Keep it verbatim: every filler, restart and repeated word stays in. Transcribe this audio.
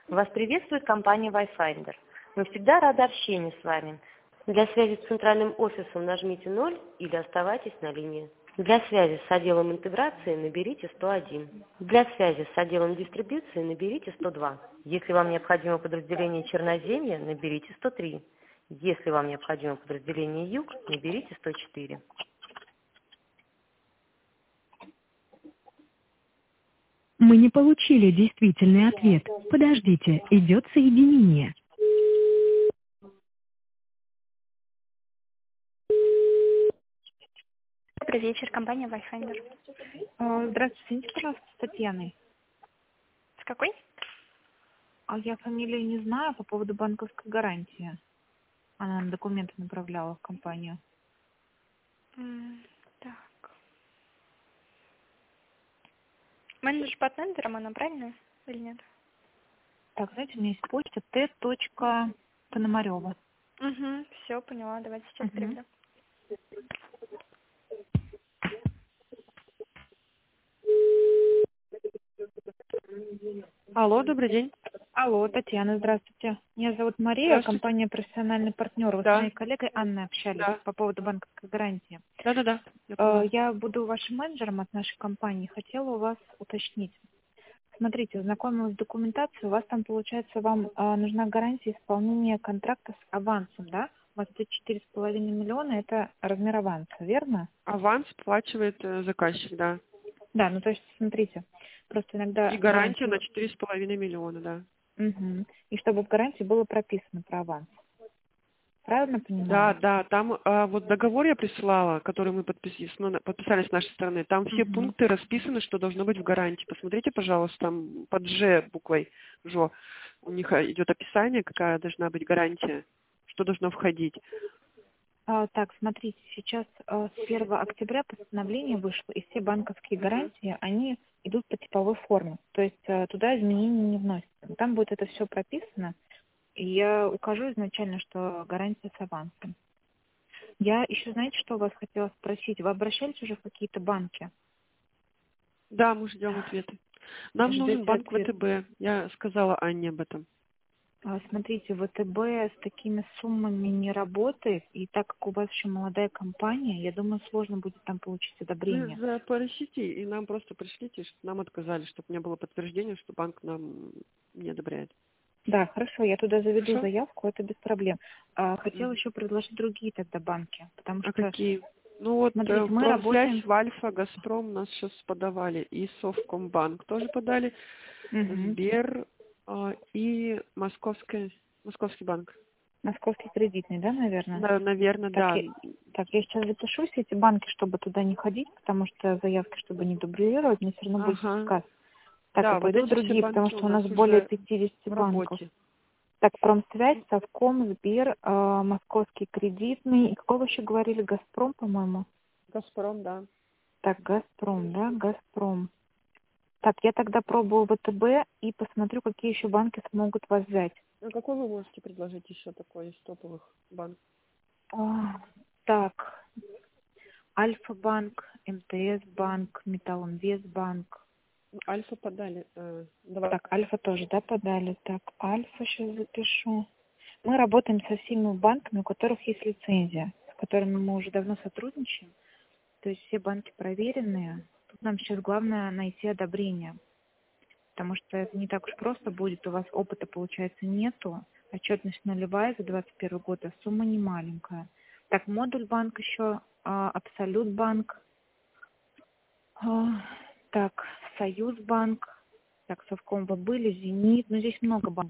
Вас приветствует компания Wayfinder. Мы всегда рады общению с вами. Для связи с центральным офисом нажмите ноль или оставайтесь на линии. Для связи с отделом интеграции наберите сто один. Для связи с отделом дистрибьюции наберите сто два. Если вам необходимо подразделение Черноземья, наберите сто три. Если вам необходимо подразделение Юг, наберите сто четыре. Мы не получили действительный ответ. Подождите, идет соединение. Добрый вечер, компания Wayfinder. А, Здравствуйте, соедините, пожалуйста, с Татьяной. С какой? А я фамилию не знаю по поводу банковской гарантии. Она нам документы направляла в компанию. М, Так. Менеджер по тендерам, она правильно или нет? Так, знаете, у меня есть почта т. Пономарева. Угу, все, поняла. Давайте сейчас Угу. переведу. Алло, добрый день. Алло, Татьяна, здравствуйте. Меня зовут Мария, Здравствуйте. компания «Профессиональный партнер». Вы с Да. моей коллегой Анной общались Да. по поводу банковской гарантии. Да-да-да. Я Э, поняла. Я буду вашим менеджером от нашей компании. Хотела у вас уточнить. Смотрите, знакомилась с документацией, у вас там, получается, вам а, нужна гарантия исполнения контракта с авансом, да? У вас эти четыре с половиной миллиона, это размер аванса, верно? Аванс плачивает э, заказчик, да. Да, ну то есть, смотрите, просто иногда И гарантию гарантию... на четыре с половиной миллиона, да. Мгм. И чтобы в гарантии было прописано про аванс. Правильно Да, понимаю? да, там а, вот договор я присылала, который мы подписали, ну, на- подписали с нашей стороны. Там все Мгм. пункты расписаны, что должно быть в гарантии. Посмотрите, пожалуйста, там под Ж буквой Жо. У них а, идет описание, какая должна быть гарантия, что должно входить. А, так, смотрите, сейчас а, с первого октября постановление вышло, и все банковские Мгм. гарантии, они идут по типовой форме. То есть а, туда изменений не вносятся. Там будет это все прописано, и я укажу изначально, что гарантия с авансом. Я еще, знаете, что у вас хотела спросить? Вы обращались уже в какие-то банки? Да, мы ждем ответы. Нам нужен Ждете банк ответ? ВТБ. Я сказала Анне об этом. А, смотрите, ВТБ с такими суммами не работает, и так как у вас еще молодая компания, я думаю, сложно будет там получить Вы одобрение. за- поищите и нам просто пришлите, чтобы нам отказали, чтобы не было подтверждения, что банк нам не одобряет. Да, хорошо, я туда заведу Хорошо? заявку, это без проблем. А, хотела Мгм. еще предложить другие тогда банки, потому А что, какие? Ну вот э, смотрите, мы Промсвязь, работаем... Вальфа, Газпром нас сейчас подавали, и Совкомбанк тоже подали, Мгм. Сбер а, и Московский, Московский банк. Московский кредитный, да, наверное? Да, наверное, Так, да. я, так, я сейчас запишу все эти банки, чтобы туда не ходить, потому что заявки, чтобы не дублировать, мне все равно будет Ага. отказ. Так, и Да, вот пойду в эти все другие, потому банки у что у нас нас более уже пятидесяти в банков. работе. Так, Промсвязь, Совком, Сбер, э, Московский кредитный. И какого еще говорили? Газпром, по-моему? Газпром, да. Так, Газпром, да, Газпром. Так, я тогда пробую ВТБ и посмотрю, какие еще банки смогут вас взять. А какой вы можете предложить еще такой из топовых банков? А, так, Альфа-банк, МТС-банк, Металлинвестбанк. Альфа подали. э, Давай. Так, Альфа тоже, да, подали. Так, Альфа сейчас запишу. Мы работаем со всеми банками, у которых есть лицензия, с которыми мы уже давно сотрудничаем. То есть все банки проверенные. Тут нам сейчас главное найти одобрение, потому что это не так уж просто будет. У вас опыта, получается, нету. Отчетность нулевая за двадцать первый год, а сумма не маленькая. Так, Модуль банк еще, а, Абсолют банк, а, так, Союз банк, так, Совком вы были, Зенит, ну здесь много банков.